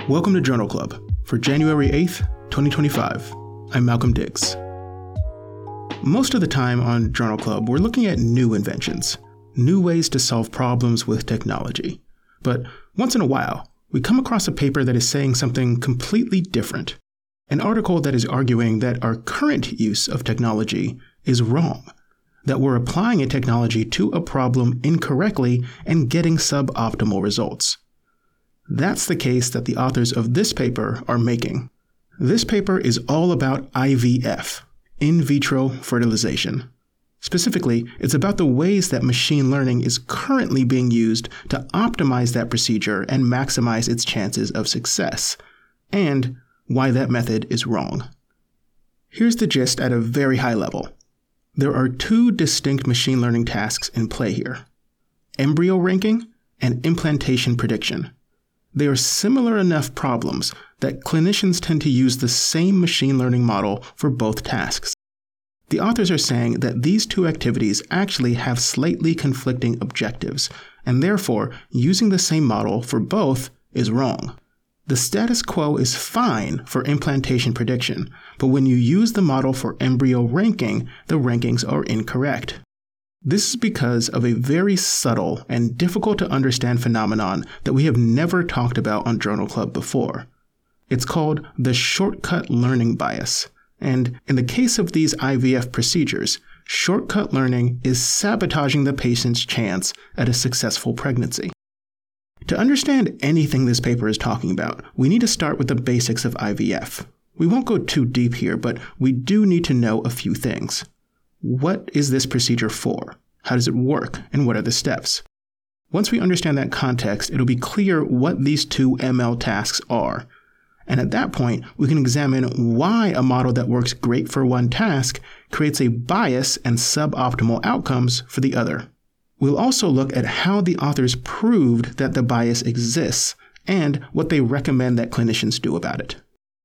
Welcome to Journal Club for January 8th, 2025. I'm Malcolm Diggs. Most of the time on Journal Club, we're looking at new inventions, new ways to solve problems with technology. But once in a while, we come across a paper that is saying something completely different. An article that is arguing that our current use of technology is wrong, that we're applying a technology to a problem incorrectly and getting suboptimal results. That's the case that the authors of this paper are making. This paper is all about IVF, in vitro fertilization. Specifically, it's about the ways that machine learning is currently being used to optimize that procedure and maximize its chances of success, and why that method is wrong. Here's the gist at a very high level. There are two distinct machine learning tasks in play here: embryo ranking and implantation prediction. They are similar enough problems that clinicians tend to use the same machine learning model for both tasks. The authors are saying that these two activities actually have slightly conflicting objectives, and therefore using the same model for both is wrong. The status quo is fine for implantation prediction, but when you use the model for embryo ranking, the rankings are incorrect. This is because of a very subtle and difficult to understand phenomenon that we have never talked about on Journal Club before. It's called the shortcut learning bias. And in the case of these IVF procedures, shortcut learning is sabotaging the patient's chance at a successful pregnancy. To understand anything this paper is talking about, we need to start with the basics of IVF. We won't go too deep here, but we do need to know a few things. What is this procedure for? How does it work? And what are the steps? Once we understand that context, it'll be clear what these two ML tasks are. And at that point, we can examine why a model that works great for one task creates a bias and suboptimal outcomes for the other. We'll also look at how the authors proved that the bias exists and what they recommend that clinicians do about it.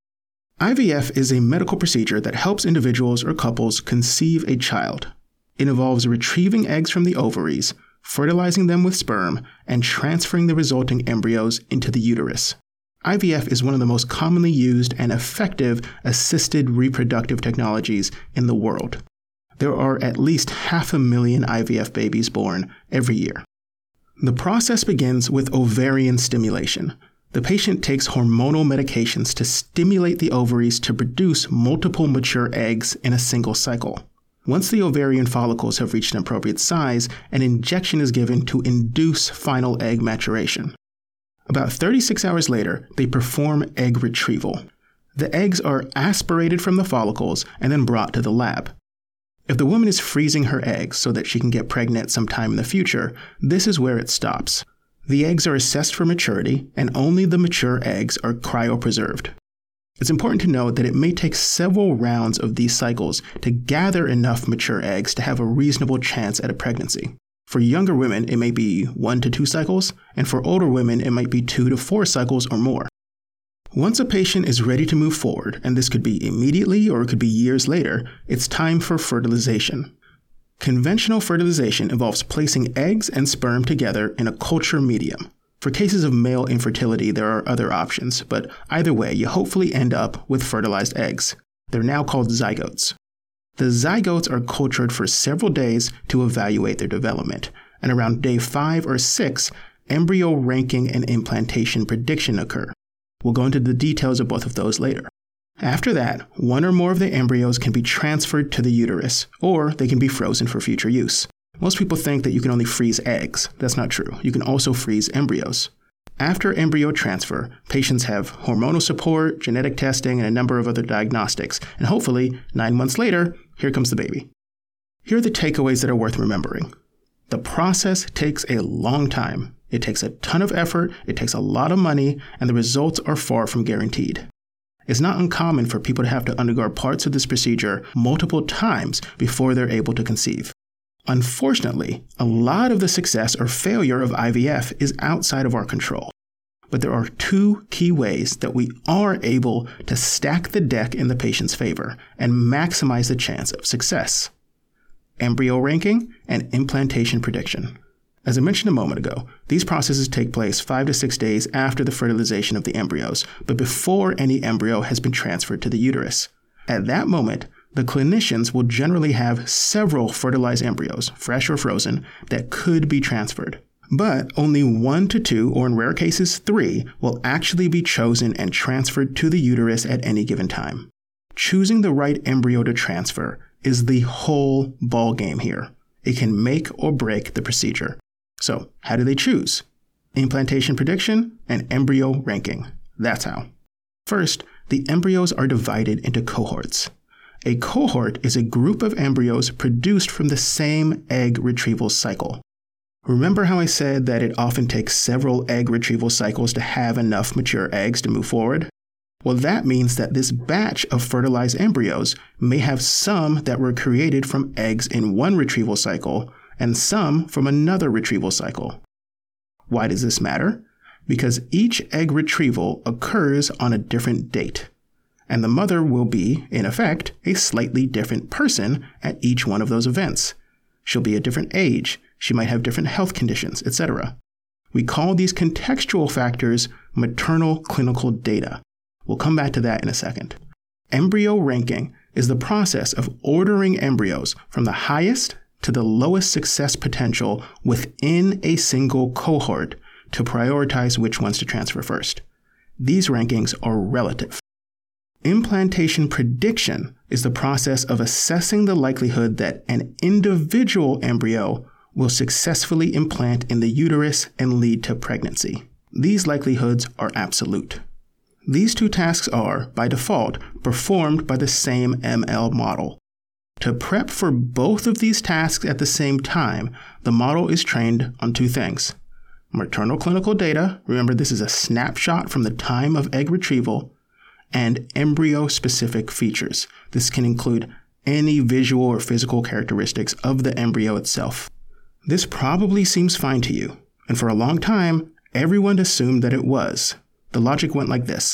IVF is a medical procedure that helps individuals or couples conceive a child. It involves retrieving eggs from the ovaries, fertilizing them with sperm, and transferring the resulting embryos into the uterus. IVF is one of the most commonly used and effective assisted reproductive technologies in the world. There are at least 500,000 IVF babies born every year. The process begins with ovarian stimulation. The patient takes hormonal medications to stimulate the ovaries to produce multiple mature eggs in a single cycle. Once the ovarian follicles have reached an appropriate size, an injection is given to induce final egg maturation. About 36 hours later, they perform egg retrieval. The eggs are aspirated from the follicles and then brought to the lab. If the woman is freezing her eggs so that she can get pregnant sometime in the future, this is where it stops. The eggs are assessed for maturity, and only the mature eggs are cryopreserved. It's important to note that it may take several rounds of these cycles to gather enough mature eggs to have a reasonable chance at a pregnancy. For younger women, it may be 1 to 2 cycles, and for older women, it might be 2 to 4 cycles or more. Once a patient is ready to move forward, and this could be immediately or it could be years later, it's time for fertilization. Conventional fertilization involves placing eggs and sperm together in a culture medium. For cases of male infertility, there are other options, but either way, you hopefully end up with fertilized eggs. They're now called zygotes. The zygotes are cultured for several days to evaluate their development, and around day 5 or 6, embryo ranking and implantation prediction occur. We'll go into the details of both of those later. After that, one or more of the embryos can be transferred to the uterus, or they can be frozen for future use. Most people think that you can only freeze eggs. That's not true. You can also freeze embryos. After embryo transfer, patients have hormonal support, genetic testing, and a number of other diagnostics. And hopefully, 9 months later, here comes the baby. Here are the takeaways that are worth remembering. The process takes a long time. It takes a ton of effort, it takes a lot of money, and the results are far from guaranteed. It's not uncommon for people to have to undergo parts of this procedure multiple times before they're able to conceive. Unfortunately, a lot of the success or failure of IVF is outside of our control. But there are two key ways that we are able to stack the deck in the patient's favor and maximize the chance of success: embryo ranking and implantation prediction. As I mentioned a moment ago, these processes take place 5 to 6 days after the fertilization of the embryos, but before any embryo has been transferred to the uterus. At that moment, the clinicians will generally have several fertilized embryos, fresh or frozen, that could be transferred. But only 1 to 2, or in rare cases 3, will actually be chosen and transferred to the uterus at any given time. Choosing the right embryo to transfer is the whole ballgame here. It can make or break the procedure. So, how do they choose? Implantation prediction and embryo ranking. That's how. First, the embryos are divided into cohorts. A cohort is a group of embryos produced from the same egg retrieval cycle. Remember how I said that it often takes several egg retrieval cycles to have enough mature eggs to move forward? Well, that means that this batch of fertilized embryos may have some that were created from eggs in one retrieval cycle and some from another retrieval cycle. Why does this matter? Because each egg retrieval occurs on a different date, and the mother will be, in effect, a slightly different person at each one of those events. She'll be a different age, she might have different health conditions, etc. We call these contextual factors maternal clinical data. We'll come back to that in a second. Embryo ranking is the process of ordering embryos from the highest to the lowest success potential within a single cohort to prioritize which ones to transfer first. These rankings are relative. Implantation prediction is the process of assessing the likelihood that an individual embryo will successfully implant in the uterus and lead to pregnancy. These likelihoods are absolute. These two tasks are, by default, performed by the same ML model. To prep for both of these tasks at the same time, the model is trained on 2 things. Maternal clinical data, remember this is a snapshot from the time of egg retrieval, and embryo-specific features. This can include any visual or physical characteristics of the embryo itself. This probably seems fine to you, and for a long time, everyone assumed that it was. The logic went like this.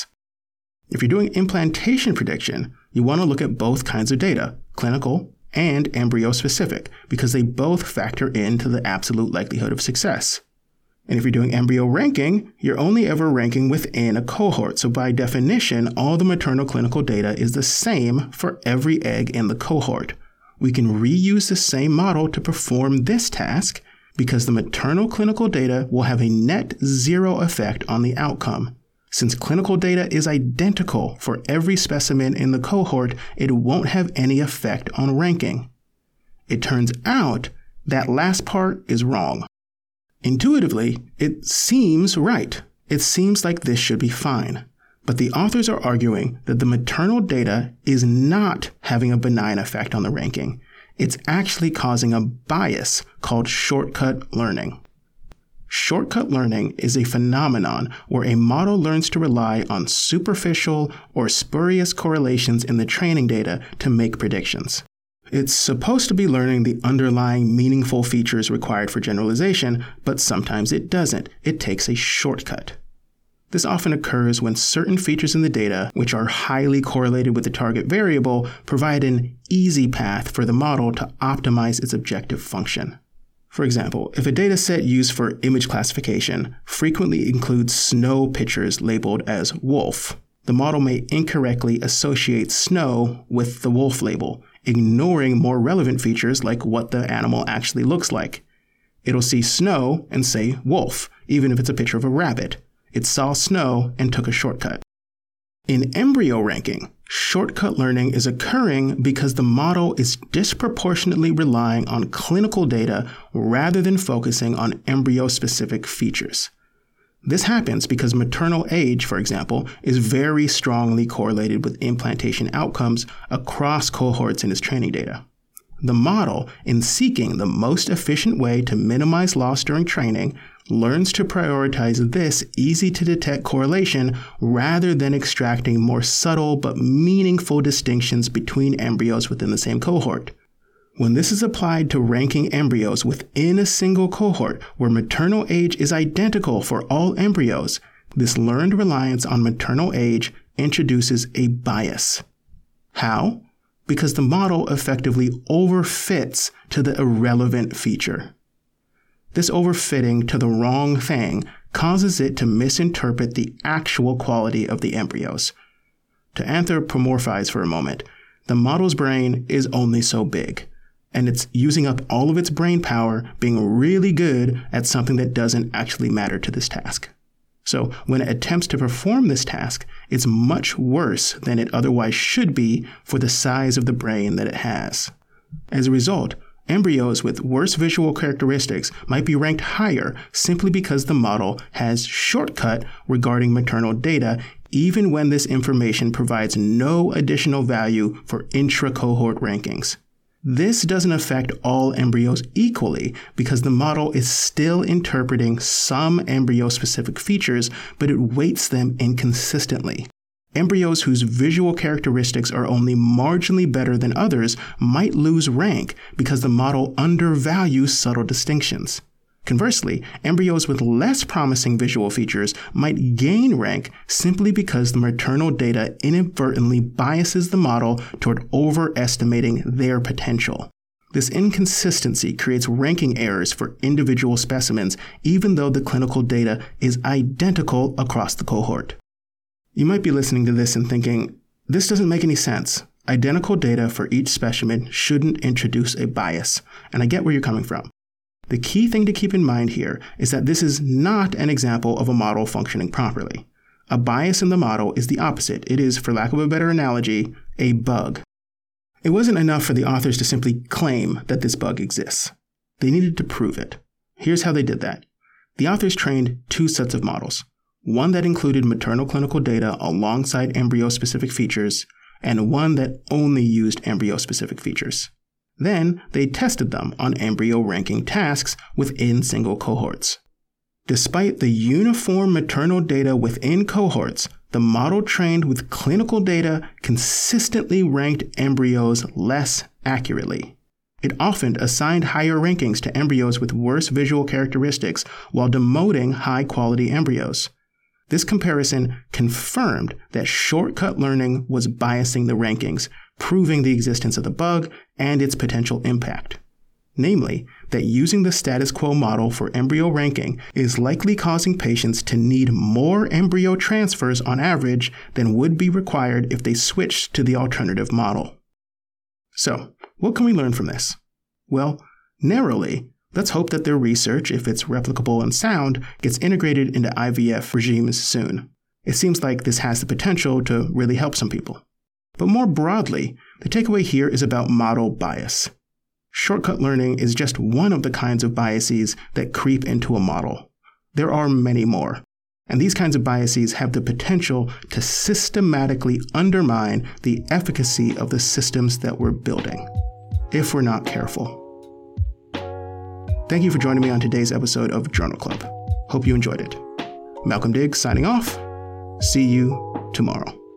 If you're doing implantation prediction, you want to look at both kinds of data, clinical and embryo-specific, because they both factor into the absolute likelihood of success. And if you're doing embryo ranking, you're only ever ranking within a cohort, so by definition, all the maternal clinical data is the same for every egg in the cohort. We can reuse the same model to perform this task because the maternal clinical data will have a net 0 effect on the outcome. Since clinical data is identical for every specimen in the cohort, it won't have any effect on ranking. It turns out that last part is wrong. Intuitively, it seems right. It seems like this should be fine. But the authors are arguing that the maternal data is not having a benign effect on the ranking. It's actually causing a bias called shortcut learning. Shortcut learning is a phenomenon where a model learns to rely on superficial or spurious correlations in the training data to make predictions. It's supposed to be learning the underlying meaningful features required for generalization, but sometimes it doesn't. It takes a shortcut. This often occurs when certain features in the data, which are highly correlated with the target variable, provide an easy path for the model to optimize its objective function. For example, if a dataset used for image classification frequently includes snow pictures labeled as wolf, the model may incorrectly associate snow with the wolf label, ignoring more relevant features like what the animal actually looks like. It'll see snow and say wolf, even if it's a picture of a rabbit. It saw snow and took a shortcut. In embryo ranking, shortcut learning is occurring because the model is disproportionately relying on clinical data rather than focusing on embryo-specific features. This happens because maternal age, for example, is very strongly correlated with implantation outcomes across cohorts in its training data. The model, in seeking the most efficient way to minimize loss during training, learns to prioritize this easy-to-detect correlation rather than extracting more subtle but meaningful distinctions between embryos within the same cohort. When this is applied to ranking embryos within a single cohort where maternal age is identical for all embryos, this learned reliance on maternal age introduces a bias. How? Because the model effectively overfits to the irrelevant feature. This overfitting to the wrong thing causes it to misinterpret the actual quality of the embryos. To anthropomorphize for a moment, the model's brain is only so big, and it's using up all of its brain power being really good at something that doesn't actually matter to this task. So when it attempts to perform this task, it's much worse than it otherwise should be for the size of the brain that it has. As a result, embryos with worse visual characteristics might be ranked higher simply because the model has shortcut regarding maternal data, even when this information provides no additional value for intra-cohort rankings. This doesn't affect all embryos equally because the model is still interpreting some embryo-specific features, but it weights them inconsistently. Embryos whose visual characteristics are only marginally better than others might lose rank because the model undervalues subtle distinctions. Conversely, embryos with less promising visual features might gain rank simply because the maternal data inadvertently biases the model toward overestimating their potential. This inconsistency creates ranking errors for individual specimens, even though the clinical data is identical across the cohort. You might be listening to this and thinking, this doesn't make any sense. Identical data for each specimen shouldn't introduce a bias, and I get where you're coming from. The key thing to keep in mind here is that this is not an example of a model functioning properly. A bias in the model is the opposite. It is, for lack of a better analogy, a bug. It wasn't enough for the authors to simply claim that this bug exists. They needed to prove it. Here's how they did that. The authors trained 2 sets of models. One that included maternal clinical data alongside embryo-specific features, and one that only used embryo-specific features. Then, they tested them on embryo ranking tasks within single cohorts. Despite the uniform maternal data within cohorts, the model trained with clinical data consistently ranked embryos less accurately. It often assigned higher rankings to embryos with worse visual characteristics while demoting high-quality embryos. This comparison confirmed that shortcut learning was biasing the rankings, proving the existence of the bug and its potential impact. Namely, that using the status quo model for embryo ranking is likely causing patients to need more embryo transfers on average than would be required if they switched to the alternative model. So, what can we learn from this? Well, narrowly, let's hope that their research, if it's replicable and sound, gets integrated into IVF regimes soon. It seems like this has the potential to really help some people. But more broadly, the takeaway here is about model bias. Shortcut learning is just one of the kinds of biases that creep into a model. There are many more, and these kinds of biases have the potential to systematically undermine the efficacy of the systems that we're building, if we're not careful. Thank you for joining me on today's episode of Journal Club. Hope you enjoyed it. Malcolm Diggs signing off. See you tomorrow.